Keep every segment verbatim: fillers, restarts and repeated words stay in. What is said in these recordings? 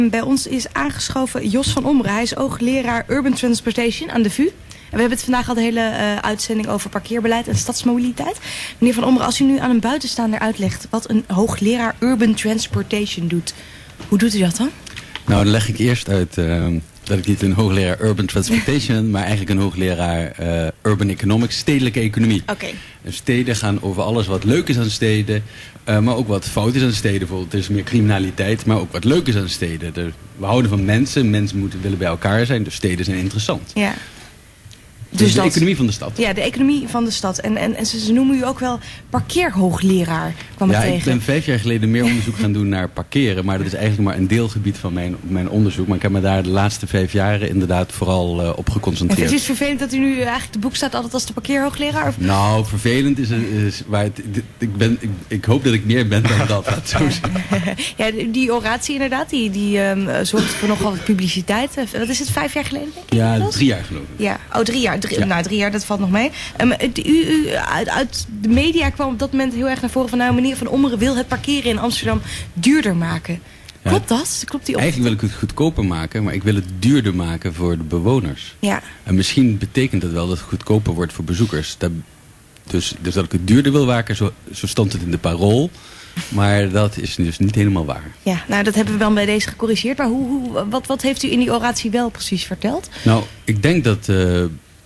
Bij ons is aangeschoven Jos van Ommeren. Hij is hoogleraar Urban Transportation aan de V U. En we hebben het vandaag al de hele uh, uitzending over parkeerbeleid en stadsmobiliteit. Meneer van Ommeren, als u nu aan een buitenstaander uitlegt wat een hoogleraar Urban Transportation doet, hoe doet u dat dan? Nou, dan leg ik eerst uit uh, dat ik niet een hoogleraar Urban Transportation, maar eigenlijk een hoogleraar uh, Urban Economics, stedelijke economie. Oké. Okay. Steden gaan over alles wat leuk is aan steden, uh, maar ook wat fout is aan steden. Bijvoorbeeld, er is meer criminaliteit, maar ook wat leuk is aan steden. De, we houden van mensen, mensen moeten willen bij elkaar zijn, dus steden zijn interessant. Ja. Dus, dus de dat, economie van de stad. Ja, de economie van de stad. En, en, en ze, ze noemen u ook wel parkeerhoogleraar, kwam ik ja, tegen. Ik ben vijf jaar geleden meer onderzoek gaan doen naar parkeren. Maar dat is eigenlijk maar een deelgebied van mijn, mijn onderzoek. Maar ik heb me daar de laatste vijf jaren inderdaad vooral uh, op geconcentreerd. En het is vervelend dat u nu eigenlijk de boek staat altijd als de parkeerhoogleraar? Of? Nou, vervelend is, is waar het, ik, ben, ik, ik hoop dat ik meer ben dan dat. dat zo ja, die oratie inderdaad, die, die um, zorgt voor nogal wat publiciteit. Wat is het, vijf jaar geleden denk ik? Ja, drie jaar geloof ik. Ja, oh drie jaar. Drie, ja. Nou, drie jaar, dat valt nog mee. Um, u, u, uit, uit de media kwam op dat moment heel erg naar voren van, nou, meneer Van Ommeren wil het parkeren in Amsterdam duurder maken. Klopt ja, dat? Klopt die op? Eigenlijk wil ik het goedkoper maken, maar ik wil het duurder maken voor de bewoners. Ja. En misschien betekent dat wel dat het goedkoper wordt voor bezoekers. Dat, dus, dus dat ik het duurder wil maken, zo, zo stond het in de Parool. Maar dat is dus niet helemaal waar. Ja, nou dat hebben we wel bij deze gecorrigeerd. Maar hoe, hoe, wat, wat heeft u in die oratie wel precies verteld? Nou, ik denk dat Uh,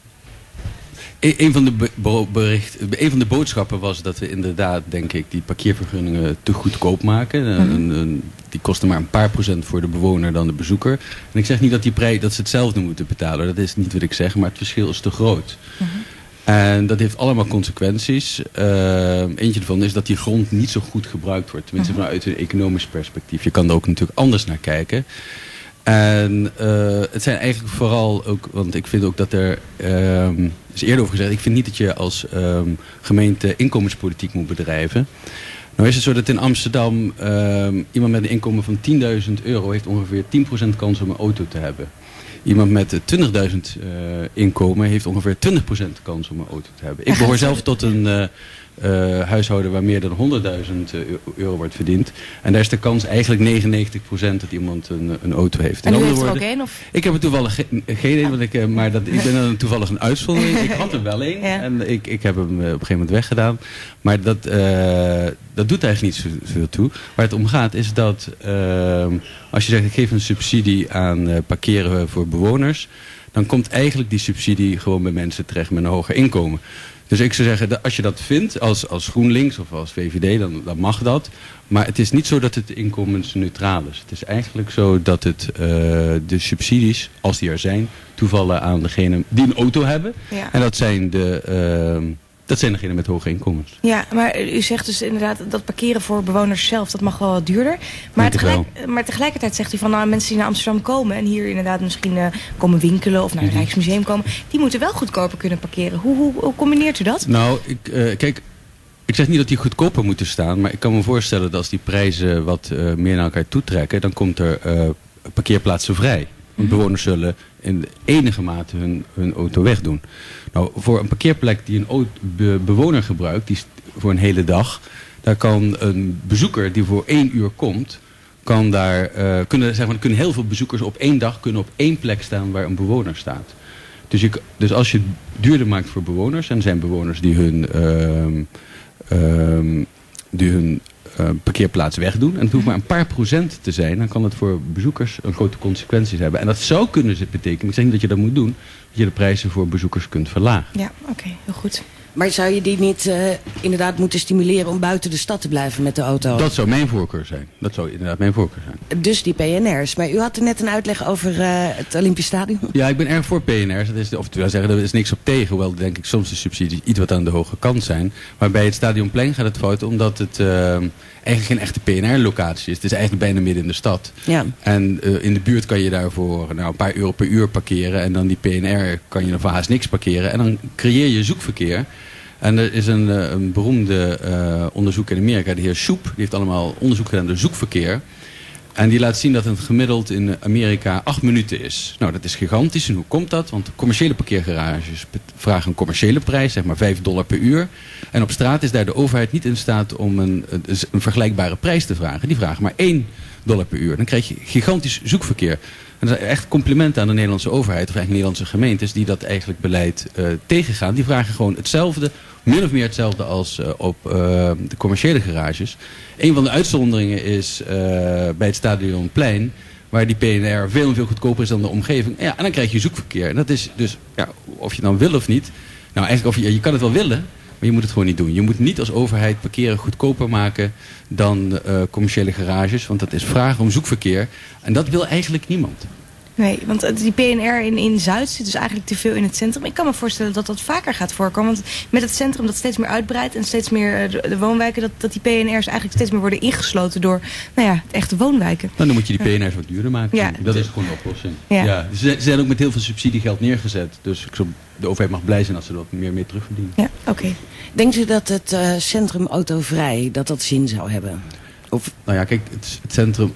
Een van, de bericht, een van de boodschappen was dat we inderdaad, denk ik, die parkeervergunningen te goedkoop maken. Mm-hmm. een, een, die kosten maar een paar procent voor de bewoner dan de bezoeker. En ik zeg niet dat, die prijs, dat ze hetzelfde moeten betalen. Dat is niet wat ik zeg, maar het verschil is te groot. Mm-hmm. En dat heeft allemaal consequenties. Uh, eentje ervan is dat die grond niet zo goed gebruikt wordt. Tenminste mm-hmm. vanuit een economisch perspectief. Je kan er ook natuurlijk anders naar kijken. En uh, het zijn eigenlijk vooral ook, want ik vind ook dat er, um, is eerder over gezegd, ik vind niet dat je als um, gemeente inkomenspolitiek moet bedrijven. Nou is het zo dat in Amsterdam um, iemand met een inkomen van tienduizend euro heeft ongeveer tien procent kans om een auto te hebben. Iemand met twintigduizend uh, inkomen heeft ongeveer twintig procent kans om een auto te hebben. Ik behoor zelf tot een uh, uh, huishouden waar meer dan honderdduizend euro wordt verdiend. En daar is de kans eigenlijk negenennegentig procent dat iemand een, een auto heeft. En u heeft er ook één? Of? Ik heb er toevallig ge geen één, want ik, uh, maar dat, ik ben dan toevallig een uitzondering. Ik had er wel één ja. en ik, ik heb hem uh, op een gegeven moment weggedaan. Maar dat, uh, dat doet eigenlijk niet zoveel zo toe. Waar het om gaat is dat uh, als je zegt ik geef een subsidie aan uh, parkeren voor bewoners, dan komt eigenlijk die subsidie gewoon bij mensen terecht met een hoger inkomen. Dus ik zou zeggen, als je dat vindt als, als GroenLinks of als V V D, dan, dan mag dat. Maar het is niet zo dat het inkomensneutraal is. Het is eigenlijk zo dat het, uh, de subsidies, als die er zijn, toevallen aan degene die een auto hebben. Ja. En dat zijn de Uh, Dat zijn degenen met hoge inkomens. Ja, maar u zegt dus inderdaad dat parkeren voor bewoners zelf, dat mag wel wat duurder. Maar, tegelijk, maar tegelijkertijd zegt u van nou, mensen die naar Amsterdam komen en hier inderdaad misschien uh, komen winkelen of naar het mm-hmm. Rijksmuseum komen, die moeten wel goedkoper kunnen parkeren. Hoe, hoe, hoe combineert u dat? Nou, ik, uh, kijk, ik zeg niet dat die goedkoper moeten staan, maar ik kan me voorstellen dat als die prijzen wat uh, meer naar elkaar toetrekken, dan komt er uh, parkeerplaatsen vrij. Want bewoners zullen in enige mate hun, hun auto wegdoen. Nou, voor een parkeerplek die een auto, be, bewoner gebruikt, die voor een hele dag, daar kan een bezoeker die voor één uur komt, kan daar, uh, kunnen, zeg maar, kunnen heel veel bezoekers op één dag kunnen op één plek staan waar een bewoner staat. Dus, je, dus als je het duurder maakt voor bewoners, en er zijn bewoners die hun, uh, uh, die hun Uh, parkeerplaats wegdoen. En het hoeft maar een paar procent te zijn. Dan kan het voor bezoekers een grote consequenties hebben. En dat zou kunnen betekenen, ik zeg niet dat je dat moet doen, dat je de prijzen voor bezoekers kunt verlagen. Ja, oké, okay, heel goed. Maar zou je die niet uh, inderdaad moeten stimuleren om buiten de stad te blijven met de auto? Dat zou mijn voorkeur zijn. Dat zou inderdaad mijn voorkeur zijn. Dus die P N R's. Maar u had er net een uitleg over uh, het Olympisch Stadion. Ja, ik ben erg voor P N R's. Dat is, of wil zeggen, er is niks op tegen. Hoewel denk ik soms de subsidies iets wat aan de hoge kant zijn. Maar bij het Stadionplein gaat het fout omdat het Uh, eigenlijk geen echte P N R-locatie is. Het is eigenlijk bijna midden in de stad. Ja. En uh, in de buurt kan je daarvoor nou, een paar euro per uur parkeren. En dan die P N R kan je dan voor haast niks parkeren. En dan creëer je zoekverkeer. En er is een, uh, een beroemde uh, onderzoek in Amerika, de heer Shoep. Die heeft allemaal onderzoek gedaan naar zoekverkeer. En die laat zien dat het gemiddeld in Amerika acht minuten is. Nou, dat is gigantisch. En hoe komt dat? Want commerciële parkeergarages vragen een commerciële prijs, zeg maar vijf dollar per uur. En op straat is daar de overheid niet in staat om een, een vergelijkbare prijs te vragen. Die vragen maar één dollar per uur. Dan krijg je gigantisch zoekverkeer. En dat is echt complimenten aan de Nederlandse overheid, of eigenlijk Nederlandse gemeentes, die dat eigenlijk beleid uh, tegengaan. Die vragen gewoon hetzelfde, min of meer hetzelfde als uh, op uh, de commerciële garages. Een van de uitzonderingen is uh, bij het Stadionplein, waar die P N R veel en veel goedkoper is dan de omgeving. Ja, en dan krijg je zoekverkeer. En dat is dus, ja, of je dan wil of niet. Nou, eigenlijk, of je, je kan het wel willen, maar je moet het gewoon niet doen. Je moet niet als overheid parkeren goedkoper maken dan uh, commerciële garages. Want dat is vragen om zoekverkeer. En dat wil eigenlijk niemand. Nee, want die P N R in, in Zuid zit dus eigenlijk te veel in het centrum. Ik kan me voorstellen dat dat vaker gaat voorkomen. Want met het centrum dat steeds meer uitbreidt en steeds meer de, de woonwijken, dat, dat die P N R's eigenlijk steeds meer worden ingesloten door, nou ja, echte woonwijken. Nou, dan moet je die P N R's wat duurder maken. Ja. Dat is gewoon een oplossing. Ja. Ja. Ze, ze zijn ook met heel veel subsidiegeld neergezet. Dus ik zou, de overheid mag blij zijn als ze er wat meer, meer terugverdienen. Ja, oké. Okay. Denkt u dat het uh, centrum autovrij, dat dat zin zou hebben? Of, nou ja, kijk, het, het centrum...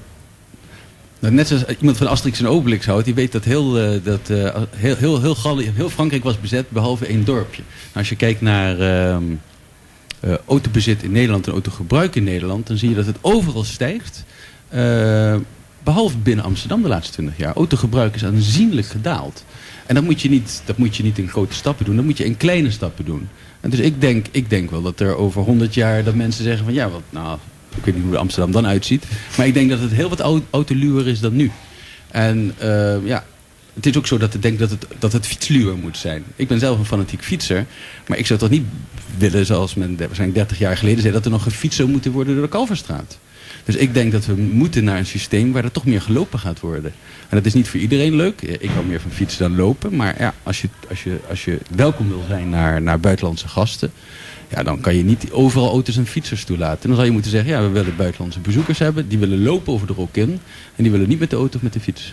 Nou, net zoals iemand van Asterix en Obelix houdt, die weet dat heel, uh, dat, uh, heel, heel, heel, heel, heel Frankrijk was bezet, behalve één dorpje. Nou, als je kijkt naar uh, uh, autobezit in Nederland en autogebruik in Nederland, dan zie je dat het overal stijgt. Uh, behalve binnen Amsterdam de laatste twintig jaar. Autogebruik is aanzienlijk gedaald. En dat moet je niet, dat moet je niet in grote stappen doen, dat moet je in kleine stappen doen. En dus ik denk, ik denk wel dat er over honderd jaar dat mensen zeggen van ja, wat nou... Ik weet niet hoe Amsterdam dan uitziet. Maar ik denk dat het heel wat autoluwer is dan nu. En uh, ja, het is ook zo dat ik denk dat het, dat het fietsluwer moet zijn. Ik ben zelf een fanatiek fietser. Maar ik zou toch niet willen, zoals men waarschijnlijk dertig jaar geleden zei, dat er nog gefietst zou moeten worden door de Kalverstraat. Dus ik denk dat we moeten naar een systeem waar er toch meer gelopen gaat worden. En dat is niet voor iedereen leuk. Ik hou meer van fietsen dan lopen. Maar ja, als je, als je, als je welkom wil zijn naar, naar buitenlandse gasten, ja, dan kan je niet overal auto's en fietsers toelaten. En dan zal je moeten zeggen, ja, we willen buitenlandse bezoekers hebben. Die willen lopen over de Rokin. En die willen niet met de auto of met de fiets.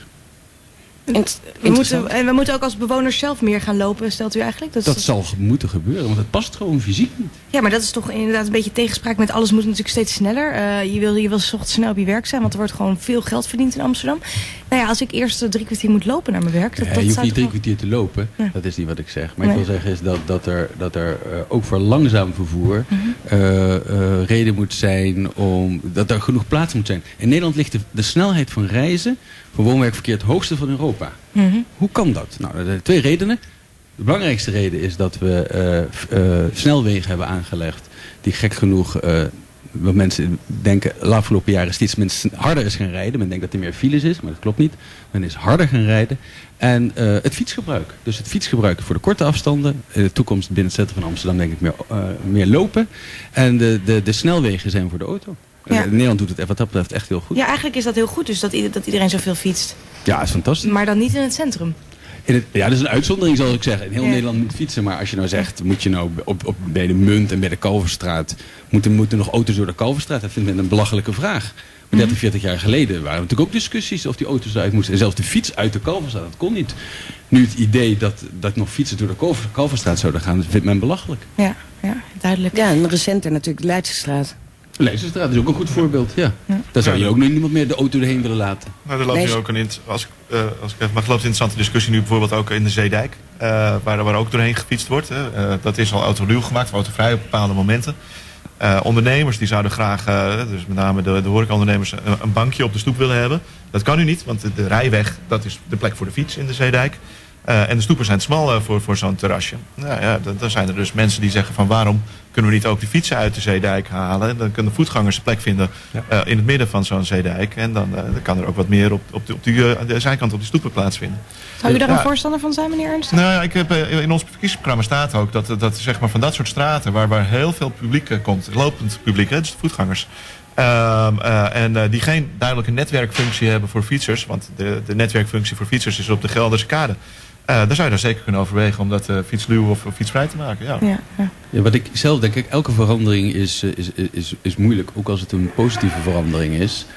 We moeten, en we moeten ook als bewoners zelf meer gaan lopen, stelt u eigenlijk? Dat, dat zal moeten gebeuren, want het past gewoon fysiek niet. Ja, maar dat is toch inderdaad een beetje tegenspraak met alles moet natuurlijk steeds sneller. Uh, je wil, je wil 's ochtends snel op je werk zijn, want er wordt gewoon veel geld verdiend in Amsterdam. Nou ja, als ik eerst drie kwartier moet lopen naar mijn werk... Dat, ja, dat je hoeft niet drie kwartier te lopen, ja. Dat is niet wat ik zeg. Maar nee. Ik wil zeggen is dat, dat er, dat er uh, ook voor langzaam vervoer mm-hmm. uh, uh, reden moet zijn om... dat er genoeg plaats moet zijn. In Nederland ligt de, de snelheid van reizen voor woonwerkverkeer het hoogste van Europa. Mm-hmm. Hoe kan dat? Nou, er zijn twee redenen. De belangrijkste reden is dat we uh, uh, snelwegen hebben aangelegd die gek genoeg... Uh, wat mensen denken de afgelopen jaren steeds mensen harder is gaan rijden. Men denkt dat er meer files is, maar dat klopt niet. Men is harder gaan rijden. En uh, het fietsgebruik. Dus het fietsgebruik voor de korte afstanden. In de toekomst binnen het centrum van Amsterdam denk ik meer, uh, meer lopen. En de, de, de snelwegen zijn voor de auto. Ja. Uh, Nederland doet het wat dat betreft echt heel goed. Ja, eigenlijk is dat heel goed dus dat, ieder, dat iedereen zoveel fietst. Ja, is fantastisch. Maar dan niet in het centrum. In het, ja, dat is een uitzondering zal ik zeggen. In heel ja. Nederland moet fietsen. Maar als je nou zegt, moet je nou op, op, bij de Munt en bij de Kalverstraat... Moeten, moeten nog auto's door de Kalverstraat? Dat vindt men een belachelijke vraag. Maar dertig, veertig jaar geleden waren er natuurlijk ook discussies of die auto's eruit moesten. En zelfs de fiets uit de Kalverstraat, dat kon niet. Nu het idee dat, dat nog fietsen door de Kalverstraat zouden gaan, dat vindt men belachelijk. Ja, ja, duidelijk. Ja, en recenter natuurlijk de Leidsestraat. De Leidsestraat is ook een goed voorbeeld, ja. ja. Daar zou je ook nog niemand meer de auto erheen willen laten. Nou, er loopt nu ook een, als ik, uh, als ik even mag, loopt een interessante discussie nu bijvoorbeeld ook in de Zeedijk. Uh, waar, waar ook doorheen gefietst wordt. Uh, dat is al autoluw gemaakt, autovrij op bepaalde momenten. Uh, ondernemers die zouden graag, uh, dus met name de, de horecaondernemers, een, een bankje op de stoep willen hebben. Dat kan nu niet, want de, de rijweg, dat is de plek voor de fiets in de Zeedijk. Uh, en de stoepen zijn te smal uh, voor, voor zo'n terrasje. Nou ja, dan, dan zijn er dus mensen die zeggen van waarom kunnen we niet ook de fietsen uit de Zeedijk halen. Dan kunnen de plek vinden uh, in het midden van zo'n Zeedijk. En dan, uh, dan kan er ook wat meer op, op, de, op die, uh, de zijkant op die stoepen plaatsvinden. Zou u daar ja. een voorstander van zijn, meneer Ernst? Nou, ik heb, uh, in ons verkiezingsprogramma staat ook dat, dat zeg maar, van dat soort straten waar, waar heel veel publiek uh, komt, lopend publiek, hè, dus de voetgangers. Uh, uh, en uh, die geen duidelijke netwerkfunctie hebben voor fietsers. Want de, de netwerkfunctie voor fietsers is op de Gelderse Kade. Uh, daar zou je daar zeker kunnen overwegen om dat uh, fietsluw of, of fietsvrij te maken. Ja. Ja, ja. Ja, wat ik zelf denk, ik, elke verandering is, is, is, is moeilijk. Ook als het een positieve verandering is.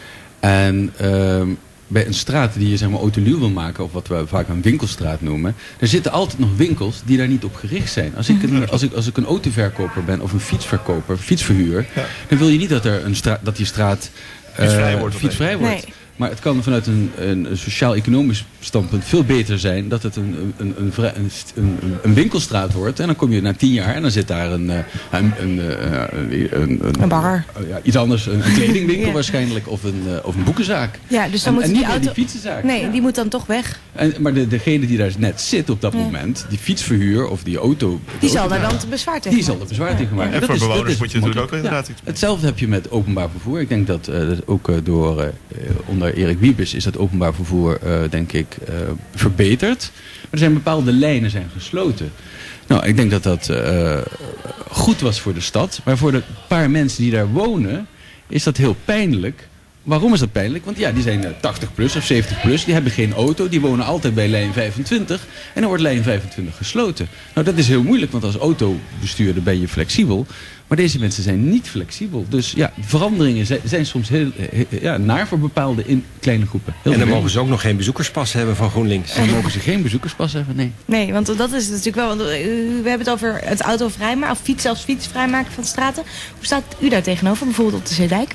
En uh, bij een straat die je zeg maar autoluw wil maken, of wat we vaak een winkelstraat noemen, er zitten altijd nog winkels die daar niet op gericht zijn. Als ik een, als ik, als ik een autoverkoper ben of een fietsverkoper, fietsverhuur, ja. dan wil je niet dat, er een straat, dat die straat uh, fietsvrij wordt. Fietsvrij wordt. Nee. Maar het kan vanuit een, een sociaal-economisch standpunt veel beter zijn dat het een, een, een, een, een, een winkelstraat wordt. En dan kom je na tien jaar en dan zit daar een, een, een, een, een, een bar. Ja, iets anders, een, een kledingwinkel ja. waarschijnlijk of een, of een boekenzaak. Ja, dus dan en, moet en die niet auto... die fietsenzaak. Nee, ja. die moet dan toch weg. En, maar de, degene die daar net zit op dat ja. moment, die fietsverhuur of die auto... Die zal daar dan te bezwaar tegen Die zal er bezwaar tegen maken. En dat voor is, bewoners dat is moet je natuurlijk ook inderdaad ja. iets. Hetzelfde heb je met openbaar vervoer. Ik denk dat, uh, dat ook uh, door, uh, onder Erik Wiebes is dat openbaar vervoer, uh, denk ik, uh, verbeterd. Maar er zijn bepaalde lijnen zijn gesloten. Nou, ik denk dat dat uh, goed was voor de stad. Maar voor de paar mensen die daar wonen, is dat heel pijnlijk. Waarom is dat pijnlijk? Want ja, die zijn tachtig plus of zeventig plus. Die hebben geen auto. Die wonen altijd bij lijn vijfentwintig. En dan wordt lijn vijfentwintig gesloten. Nou, dat is heel moeilijk. Want als autobestuurder ben je flexibel. Maar deze mensen zijn niet flexibel. Dus ja, veranderingen zijn, zijn soms heel, heel ja, naar voor bepaalde in kleine groepen. Heel en dan mogen ze ook nog geen bezoekerspas hebben van GroenLinks. En dan mogen ze geen bezoekerspas hebben, nee. Nee, want dat is natuurlijk wel... Want we hebben het over het auto vrijmaken. Of fiets, zelfs fiets vrijmaken van straten. Hoe staat u daar tegenover? Bijvoorbeeld op de Zeedijk?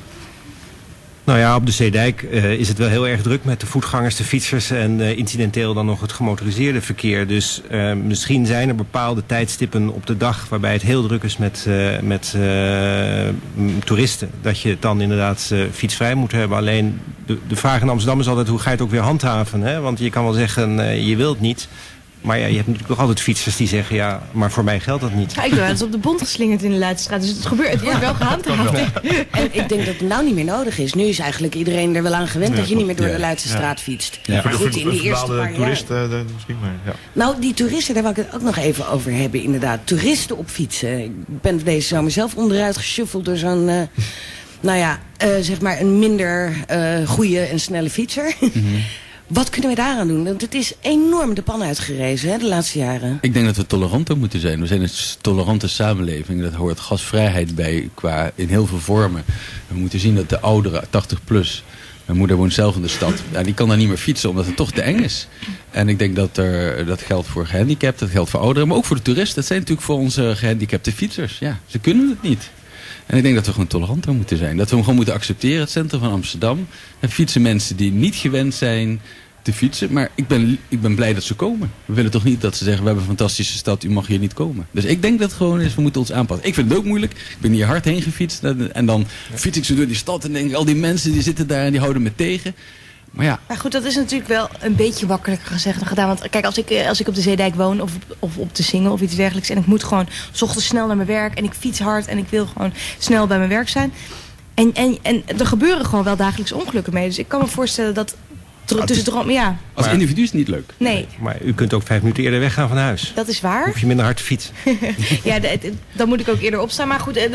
Nou ja, op de Zeedijk uh, is het wel heel erg druk met de voetgangers, de fietsers en uh, incidenteel dan nog het gemotoriseerde verkeer. Dus uh, misschien zijn er bepaalde tijdstippen op de dag waarbij het heel druk is met, uh, met uh, toeristen. Dat je het dan inderdaad uh, fietsvrij moet hebben. Alleen de, de vraag in Amsterdam is altijd hoe ga je het ook weer handhaven. Hè? Want je kan wel zeggen uh, je wilt het niet. Maar ja, je hebt natuurlijk ook altijd fietsers die zeggen, ja, maar voor mij geldt dat niet. Ja, ik ben wel eens op de bont geslingerd in de Leidstraat, dus het gebeurt, het wordt ja. wel gehandhaafd. En ik denk dat het nou niet meer nodig is. Nu is eigenlijk iedereen er wel aan gewend ja, dat je niet meer door ja. de Leidse straat fietst. Ja. Maar goed, in de eerste paar jaar... toeristen uh, misschien maar, ja. Nou, die toeristen, daar wil ik het ook nog even over hebben, inderdaad. Toeristen op fietsen. Ik ben deze zomer zelf onderuit geshuffeld door zo'n... Uh, nou ja, uh, zeg maar een minder uh, goede en snelle fietser. Mm-hmm. Wat kunnen we daaraan doen? Want het is enorm de pan uitgerezen, hè, de laatste jaren. Ik denk dat we toleranter moeten zijn. We zijn een tolerante samenleving. Dat hoort gasvrijheid bij qua in heel veel vormen. We moeten zien dat de ouderen, tachtig plus... Mijn moeder woont zelf in de stad. Ja, die kan daar niet meer fietsen omdat het toch te eng is. En ik denk dat er, dat geldt voor gehandicapten, dat geldt voor ouderen. Maar ook voor de toeristen. Dat zijn natuurlijk voor onze gehandicapte fietsers. Ja, ze kunnen het niet. En ik denk dat we gewoon toleranter moeten zijn. Dat we hem gewoon moeten accepteren. Het centrum van Amsterdam. Er fietsen mensen die niet gewend zijn te fietsen. Maar ik ben, ik ben blij dat ze komen. We willen toch niet dat ze zeggen, we hebben een fantastische stad, u mag hier niet komen. Dus ik denk dat het gewoon is, we moeten ons aanpassen. Ik vind het ook moeilijk. Ik ben hier hard heen gefietst. En dan fiets ik zo door die stad en denk ik, al die mensen die zitten daar en die houden me tegen. Maar ja. Maar goed, dat is natuurlijk wel een beetje makkelijker gezegd dan gedaan. Want kijk, als ik, als ik op de Zeedijk woon of, of op de Singel of iets dergelijks... en ik moet gewoon 's ochtends snel naar mijn werk en ik fiets hard... en ik wil gewoon snel bij mijn werk zijn. En, en, en er gebeuren gewoon wel dagelijks ongelukken mee. Dus ik kan me voorstellen dat... Ja, tussen droom, ja. Als maar, individu is het niet leuk. Nee. Maar u kunt ook vijf minuten eerder weggaan van huis. Dat is waar. Hoef je minder hard te fietsen. Ja, de, de, dan moet ik ook eerder opstaan. Maar goed. De, de,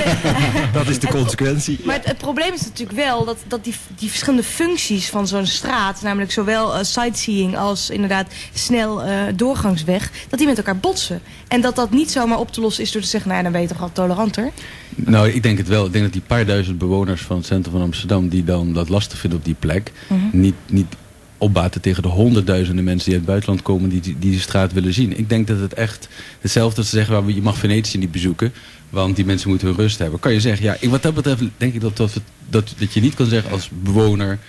de, dat is de consequentie. Maar het, het probleem is natuurlijk wel dat, dat die, die verschillende functies van zo'n straat... namelijk zowel uh, sightseeing als inderdaad snel uh, doorgangsweg... dat die met elkaar botsen. En dat dat niet zomaar op te lossen is door te zeggen... nou ja, dan ben je toch al toleranter. Nou, ik denk het wel. Ik denk dat die paar duizend bewoners van het centrum van Amsterdam... die dan dat lastig vinden op die plek... Mm-hmm. niet, niet opbaten tegen de honderdduizenden mensen die uit het buitenland komen... die die, die straat willen zien. Ik denk dat het echt hetzelfde is te zeggen... Well, je mag Venetië niet bezoeken, want die mensen moeten hun rust hebben. Kan je zeggen, ja, wat dat betreft denk ik dat, dat, dat, dat je niet kan zeggen als bewoner...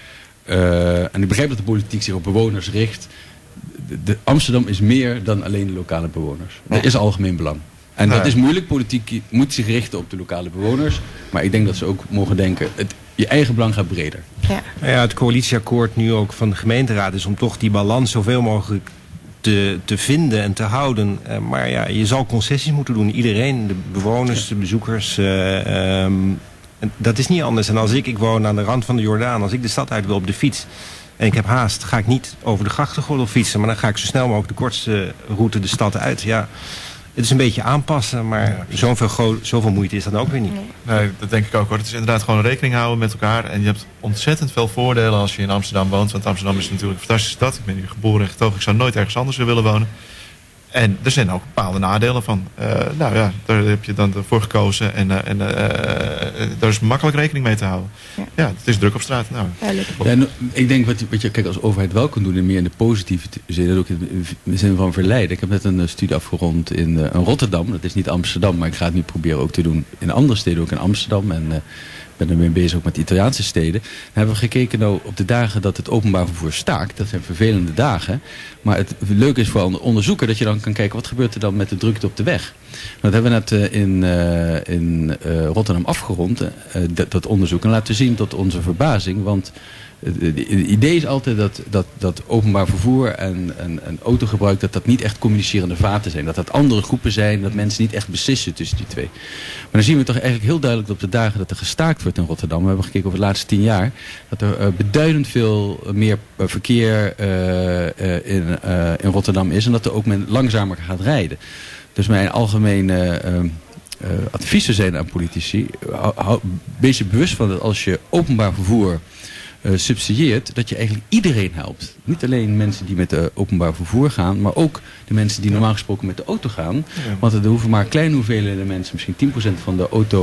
Uh, en ik begrijp dat de politiek zich op bewoners richt... De, de Amsterdam is meer dan alleen de lokale bewoners. Er is algemeen belang. En nee. dat is moeilijk. Politiek moet zich richten op de lokale bewoners. Maar ik denk dat ze ook mogen denken... Het, je eigen belang gaat breder. Ja. Ja, het coalitieakkoord nu ook van de gemeenteraad is om toch die balans zoveel mogelijk te, te vinden en te houden. Uh, maar ja, je zal concessies moeten doen. Iedereen, de bewoners, de bezoekers. Uh, um, dat is niet anders. En als ik, ik woon aan de rand van de Jordaan. Als ik de stad uit wil op de fiets... en ik heb haast, ga ik niet over de grachtengordel fietsen... maar dan ga ik zo snel mogelijk de kortste route de stad uit. Ja, het is een beetje aanpassen, maar ja, zoveel, zoveel moeite is dat ook weer niet. Nee, dat denk ik ook hoor. Het is inderdaad gewoon rekening houden met elkaar. En je hebt ontzettend veel voordelen als je in Amsterdam woont. Want Amsterdam is natuurlijk een fantastische stad. Ik ben hier geboren en getogen. Ik zou nooit ergens anders willen wonen. En er zijn ook bepaalde nadelen van. Uh, nou ja, daar heb je dan voor gekozen. En, uh, en uh, uh, daar is makkelijk rekening mee te houden. Ja, ja het is druk op straat. Nou, ja, nou, ik denk wat je, wat je kijk, als overheid wel kan doen... en meer in de positieve zin, ook in de zin van verleiden. Ik heb net een studie afgerond in, uh, in Rotterdam. Dat is niet Amsterdam, maar ik ga het nu proberen ook te doen in andere steden. Ook in Amsterdam en... Uh, ben ermee bezig ook met Italiaanse steden. Dan hebben we gekeken nou op de dagen dat het openbaar vervoer staakt. Dat zijn vervelende dagen. Maar het leuke is voor een onderzoeker dat je dan kan kijken wat gebeurt er dan met de drukte op de weg. Dat hebben we net uh, in, uh, in uh, Rotterdam afgerond, uh, dat, dat onderzoek. En laten zien tot onze verbazing, want het idee is altijd dat, dat, dat openbaar vervoer en, en, en autogebruik, dat dat niet echt communicerende vaten zijn. Dat dat andere groepen zijn, dat mensen niet echt beslissen tussen die twee. Maar dan zien we toch eigenlijk heel duidelijk op de dagen dat er gestaakt wordt in Rotterdam. We hebben gekeken over de laatste tien jaar. Dat er uh, beduidend veel meer uh, verkeer uh, uh, in, uh, in Rotterdam is. En dat er ook men langzamer gaat rijden. Dus mijn algemene uh, uh, adviezen zijn aan politici. Hou, hou, wees je bewust van dat als je openbaar vervoer Uh, subsidieert, dat je eigenlijk iedereen helpt. Niet alleen mensen die met uh, openbaar vervoer gaan, maar ook de mensen die normaal gesproken met de auto gaan. Ja. Want er hoeven maar kleine hoeveelheden mensen, misschien tien procent van de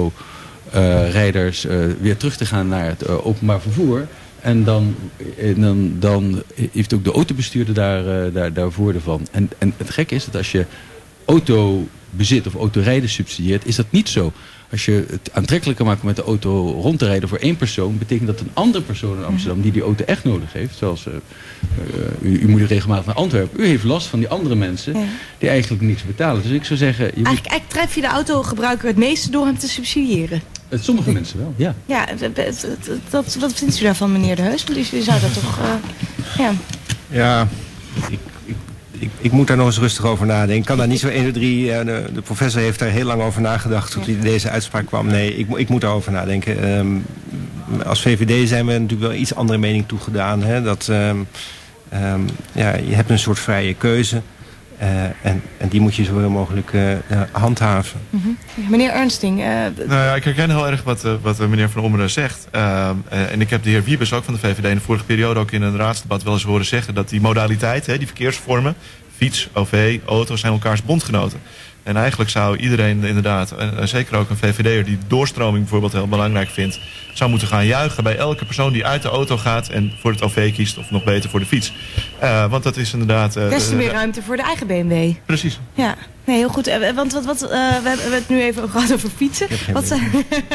autorijders uh, uh, weer terug te gaan naar het uh, openbaar vervoer. En dan, uh, dan, dan heeft ook de autobestuurder daar, uh, daar, daar voordeel van. En, en het gekke is dat als je autobezit of autorijden subsidieert, is dat niet zo. Als je het aantrekkelijker maakt om met de auto rond te rijden voor één persoon, betekent dat een andere persoon in Amsterdam die die auto echt nodig heeft, zoals uh, uh, u, u moet regelmatig naar Antwerpen, u heeft last van die andere mensen ja. die eigenlijk niks betalen. Dus ik zou zeggen, je eigenlijk, moet... eigenlijk tref je de autogebruiker het meeste door hem te subsidiëren. Uh, sommige mensen wel, ja. Ja, dat, wat vindt u daarvan, meneer De Heus? Want u zou dat toch... Uh, ja. ja, ik... Ik, ik moet daar nog eens rustig over nadenken. Ik kan daar niet zo één, twee, drie... Uh, de, de professor heeft daar heel lang over nagedacht toen hij deze uitspraak kwam. Nee, ik, ik moet daarover nadenken. Um, als V V D zijn we natuurlijk wel iets andere mening toegedaan. Hè? Dat, um, um, ja, je hebt een soort vrije keuze. Uh, en, en die moet je zoveel mogelijk uh, uh, handhaven. Mm-hmm. Meneer Ernsting. Uh, nou ja, ik herken heel erg wat, uh, wat uh, meneer Van Ommeren zegt. Uh, uh, en ik heb de heer Wiebes ook van de V V D in de vorige periode ook in een raadsdebat wel eens horen zeggen dat die modaliteit, hè, die verkeersvormen, fiets, O V, auto, zijn elkaars bondgenoten. En eigenlijk zou iedereen inderdaad, en zeker ook een V V D'er die doorstroming bijvoorbeeld heel belangrijk vindt, zou moeten gaan juichen bij elke persoon die uit de auto gaat en voor het O V kiest of nog beter voor de fiets. Uh, want dat is inderdaad... Uh, Des te meer ruimte voor de eigen B M W. Precies. Ja, nee, heel goed. Uh, want wat, wat, uh, we hebben het nu even gehad over fietsen. Wat, uh,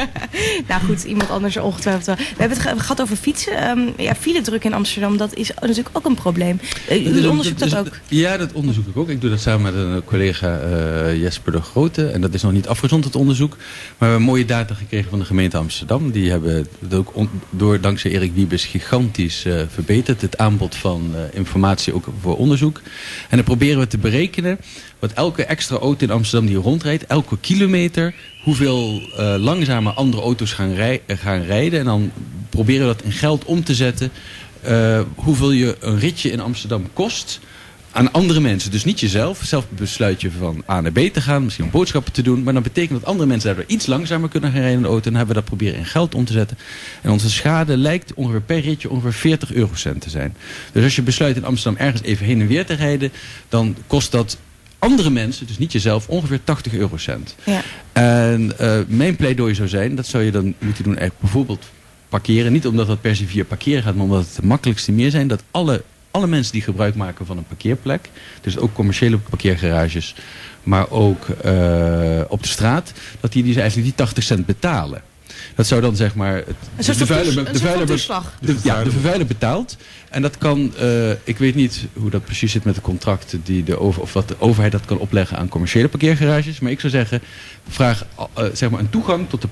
nou goed, iemand anders ongetwijfeld wel. We hebben het gehad over fietsen. Um, ja, file-druk in Amsterdam, dat is natuurlijk ook een probleem. Uh, u onderzoekt dat, dat ook? Ja, dat onderzoek ik ook. Ik doe dat samen met een collega uh, Jesper de Grote. En dat is nog niet afgezond, het onderzoek. Maar we hebben mooie data gekregen van de gemeente Amsterdam. Die hebben het ook on, door, dankzij Erik Wiebes gigantisch uh, verbeterd. Het aanbod van uh, informatie ook voor onderzoek. En dan proberen we te berekenen wat elke extra auto in Amsterdam die rondrijdt, elke kilometer, hoeveel uh, langzamer andere auto's gaan, rij, uh, gaan rijden. En dan proberen we dat in geld om te zetten. Uh, hoeveel je een ritje in Amsterdam kost aan andere mensen. Dus niet jezelf. Zelf besluit je van A naar B te gaan, misschien om boodschappen te doen. Maar dan betekent dat andere mensen daardoor iets langzamer kunnen gaan rijden in de auto. En dan hebben we dat proberen in geld om te zetten. En onze schade lijkt ongeveer per ritje ongeveer veertig eurocent te zijn. Dus als je besluit in Amsterdam ergens even heen en weer te rijden, dan kost dat andere mensen, dus niet jezelf, ongeveer tachtig eurocent. Ja. En uh, mijn pleidooi zou zijn, dat zou je dan moeten doen eigenlijk bijvoorbeeld parkeren. Niet omdat dat per se via parkeren gaat, maar omdat het de makkelijkste meer zijn. Dat alle, alle mensen die gebruik maken van een parkeerplek, dus ook commerciële parkeergarages, maar ook uh, op de straat, dat die, die eigenlijk die tachtig cent betalen. Dat zou dan zeg maar... Het, een soort de van toeslag. toeslag. De, ja, de vervuiler betaalt. En dat kan... Uh, ik weet niet hoe dat precies zit met de contracten die de over, of wat de overheid dat kan opleggen aan commerciële parkeergarages. Maar ik zou zeggen, vraag uh, zeg maar een toegang tot de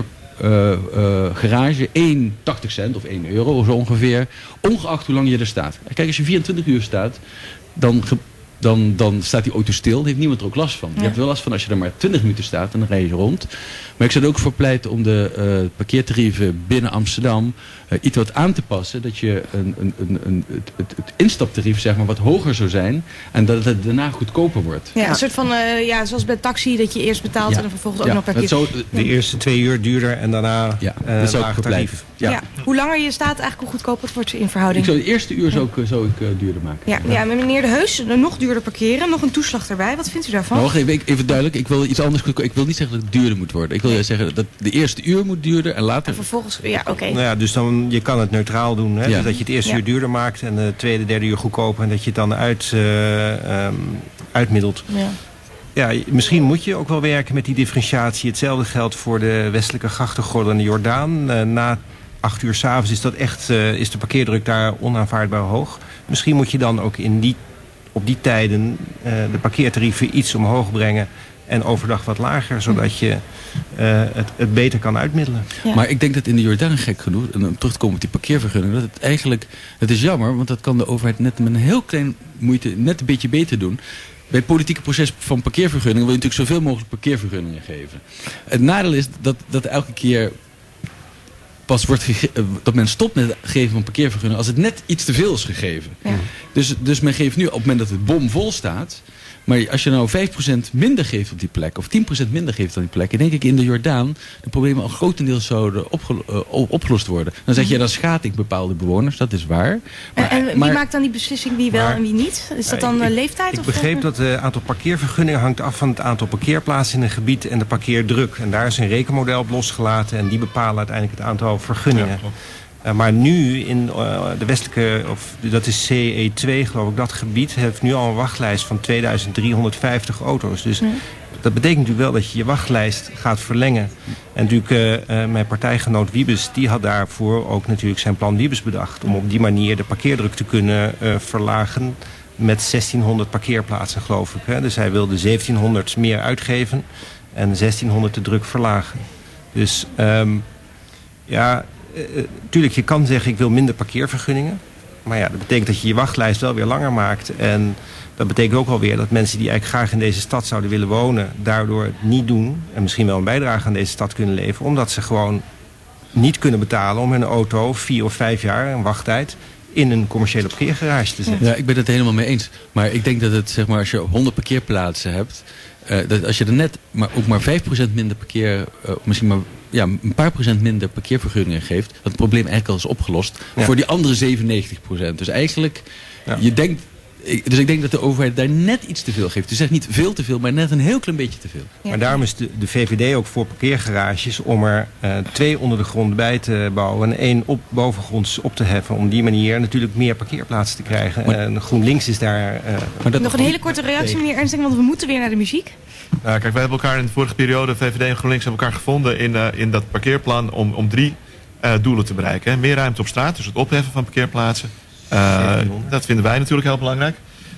parkeergarage. Uh, uh, één tachtig cent of één euro zo ongeveer. Ongeacht hoe lang je er staat. Kijk, als je vierentwintig uur staat, dan... Ge, Dan, dan staat die auto stil. Dan heeft niemand er ook last van. Ja. Je hebt wel last van als je er maar twintig minuten staat en dan rij je rond. Maar ik zou er ook voor pleiten om de uh, parkeertarieven binnen Amsterdam uh, iets wat aan te passen. Dat je een, een, een, een, het, het, het instaptarief zeg maar, wat hoger zou zijn. En dat het daarna goedkoper wordt. Ja, een soort van, uh, ja, zoals bij taxi, dat je eerst betaalt ja. en dan vervolgens ook ja. nog parkeert. Zo, de ja. eerste twee uur duurder en daarna ja. uh, dat zou lager tarief. Ja. Ja. Hoe langer je staat, eigenlijk hoe goedkoper het wordt in verhouding. Ik zou de eerste uur zou ik, zou ik uh, duurder maken. Ja, ja. ja, met meneer De Heus, nog duurder parkeren, nog een toeslag erbij. Wat vindt u daarvan? Nou, even, even duidelijk, ik wil iets anders. Ik wil niet zeggen dat het duurder moet worden. Ik wil nee. zeggen dat de eerste uur moet duurder en later... En vervolgens, ja, oké. Okay. Nou ja, dus dan, je kan het neutraal doen. Hè? Ja. Dus dat je het eerste ja. uur duurder maakt en de tweede, derde uur goedkoper. En dat je het dan uit, uh, um, uitmiddelt. Ja. ja, misschien moet je ook wel werken met die differentiatie. Hetzelfde geldt voor de westelijke grachtengordel en de Jordaan. Uh, na acht uur 's avonds is, dat echt, uh, is de parkeerdruk daar onaanvaardbaar hoog. Misschien moet je dan ook in die, op die tijden uh, de parkeertarieven iets omhoog brengen en overdag wat lager, zodat je uh, het, het beter kan uitmiddelen. Ja. Maar ik denk dat in de Jordaan, gek genoeg, en dan terug te komen op die parkeervergunning, dat het eigenlijk, het is jammer, want dat kan de overheid net met een heel klein moeite net een beetje beter doen. Bij het politieke proces van parkeervergunningen wil je natuurlijk zoveel mogelijk parkeervergunningen geven. Het nadeel is dat, dat elke keer pas wordt dat men stopt met het geven van parkeervergunningen als het net iets te veel is gegeven. Ja. Dus, dus men geeft nu op het moment dat het bomvol staat. Maar als je nou vijf procent minder geeft op die plek, of tien procent minder geeft op die plek, denk ik in de Jordaan de problemen al grotendeels zouden opgelo- uh, opgelost worden. Dan zeg je, dan schaad ik bepaalde bewoners, dat is waar. Maar, en en wie maar, maakt dan die beslissing wie wel maar, en wie niet? Is dat dan uh, leeftijd? Ik of begreep dat het aantal parkeervergunningen hangt af van het aantal parkeerplaatsen in een gebied en de parkeerdruk. En daar is een rekenmodel op losgelaten en die bepalen uiteindelijk het aantal vergunningen. Ja, Uh, maar nu in uh, de westelijke, of dat is C E twee geloof ik, dat gebied heeft nu al een wachtlijst van tweeduizend driehonderdvijftig auto's. Dus ja. dat betekent natuurlijk wel dat je je wachtlijst gaat verlengen. En natuurlijk uh, uh, mijn partijgenoot Wiebes, die had daarvoor ook natuurlijk zijn plan Wiebes bedacht. Om op die manier de parkeerdruk te kunnen uh, verlagen met zestienhonderd parkeerplaatsen geloof ik. Hè. Dus hij wilde zeventienhonderd meer uitgeven en zestienhonderd de druk verlagen. Dus um, ja... Uh, tuurlijk, je kan zeggen ik wil minder parkeervergunningen. Maar ja, dat betekent dat je je wachtlijst wel weer langer maakt. En dat betekent ook wel weer dat mensen die eigenlijk graag in deze stad zouden willen wonen, daardoor het niet doen. En misschien wel een bijdrage aan deze stad kunnen leveren. Omdat ze gewoon niet kunnen betalen om hun auto vier of vijf jaar, een wachttijd, in een commerciële parkeergarage te zetten. Ja, ik ben het er helemaal mee eens. Maar ik denk dat het, zeg maar, als je honderd parkeerplaatsen hebt, uh, dat als je er net maar ook maar vijf procent minder parkeer, uh, misschien maar ja, een paar procent minder parkeervergunningen geeft, dat het probleem eigenlijk al is opgelost. Ja. Voor die andere zevenennegentig procent. Dus eigenlijk, ja. je denkt, ik, dus ik denk dat de overheid daar net iets te veel geeft. Dus zeg niet veel te veel, maar net een heel klein beetje te veel. Ja. Maar daarom is de, de V V D ook voor parkeergarages om er uh, twee onder de grond bij te bouwen en één op, bovengronds op te heffen. Om die manier natuurlijk meer parkeerplaatsen te krijgen. Maar, en GroenLinks is daar... Uh, maar dat nog een hele korte reactie, meneer Ernsting, want we moeten weer naar de muziek. Nou, kijk, wij hebben elkaar in de vorige periode, V V D en GroenLinks, hebben elkaar gevonden in, uh, in dat parkeerplan om, om drie uh, doelen te bereiken. Hè. Meer ruimte op straat, dus het opheffen van parkeerplaatsen. Uh, dat vinden wij natuurlijk heel belangrijk.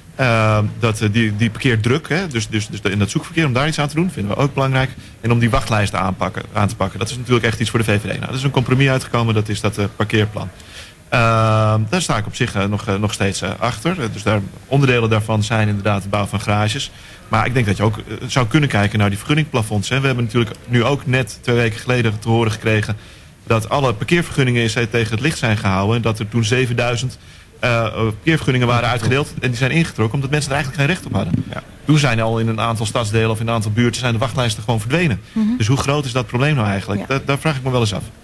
Uh, dat, uh, die, die parkeerdruk, hè, dus, dus, dus in dat zoekverkeer, om daar iets aan te doen, vinden we ook belangrijk. En om die wachtlijsten aanpakken, aan te pakken. Dat is natuurlijk echt iets voor de V V D. Nou, dat is een compromis uitgekomen, dat is dat uh, parkeerplan. Uh, daar sta ik op zich uh, nog, uh, nog steeds uh, achter. Uh, dus daar, onderdelen daarvan zijn inderdaad de bouw van garages. Maar ik denk dat je ook uh, zou kunnen kijken naar die vergunningplafonds. Hè. We hebben natuurlijk nu ook net twee weken geleden te horen gekregen dat alle parkeervergunningen is, tegen het licht zijn gehouden. En dat er toen zevenduizend uh, parkeervergunningen waren uitgedeeld. En die zijn ingetrokken omdat mensen er eigenlijk geen recht op hadden. Ja. Toen zijn al in een aantal stadsdelen of in een aantal buurten zijn de wachtlijsten gewoon verdwenen. Mm-hmm. Dus hoe groot is dat probleem nou eigenlijk? Ja. Da- daar vraag ik me wel eens af.